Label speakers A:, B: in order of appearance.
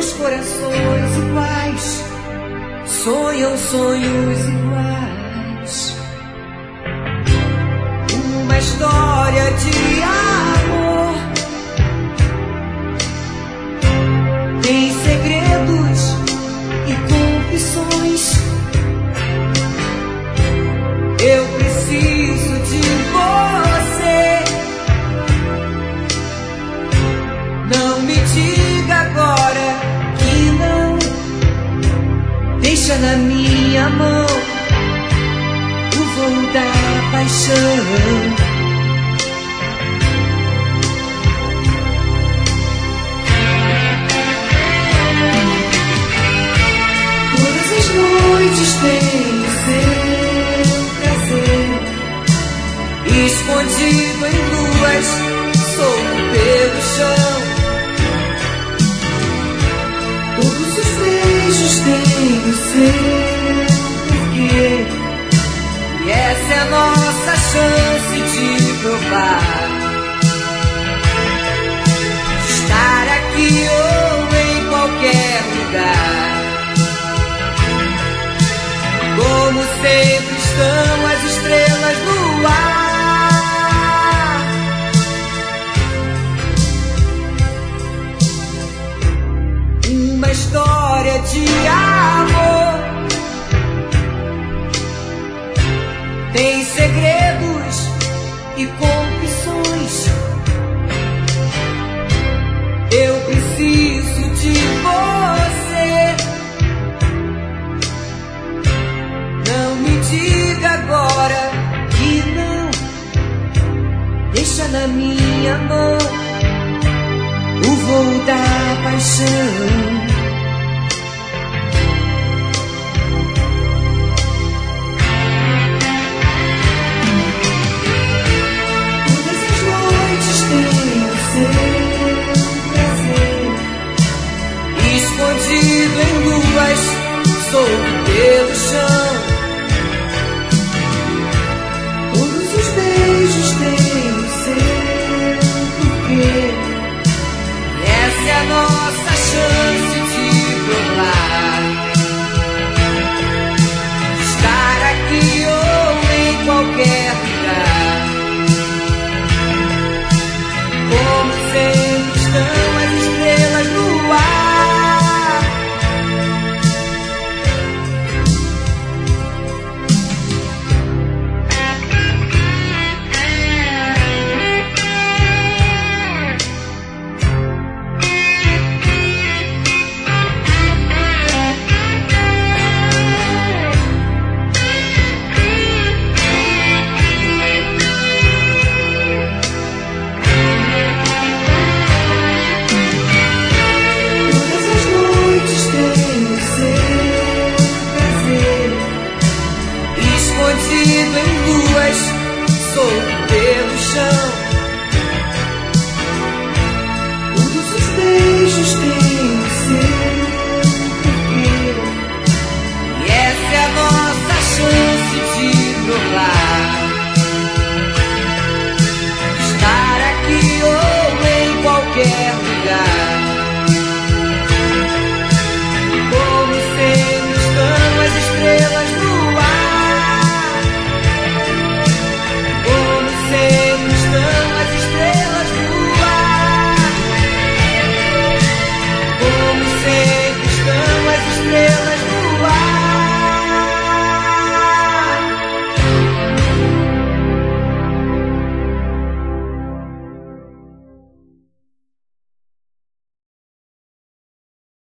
A: Dois corações iguais sonham sonhos iguais. Uma história de amor tem segredos e confissões. Eu preciso de você. Não me diga agora que não. Deixa na minha mão o voo da paixão. Todas as noites tem o seu prazer, escondido em luas, solto pelo chão. Todos os beijos têm o seu porquê, e essa é a nossa chance de provar. Estar aqui ou em qualquer lugar. Como sempre estão as estrelas no ar. Uma história de amor tem segredos e confissões. Eu preciso de você. Não me diga agora que não. Deixa na minha mão o voo da paixão. Escondido em luas, solto pelo chão. Todos os beijos têm o seu porquê, essa é a nossa chance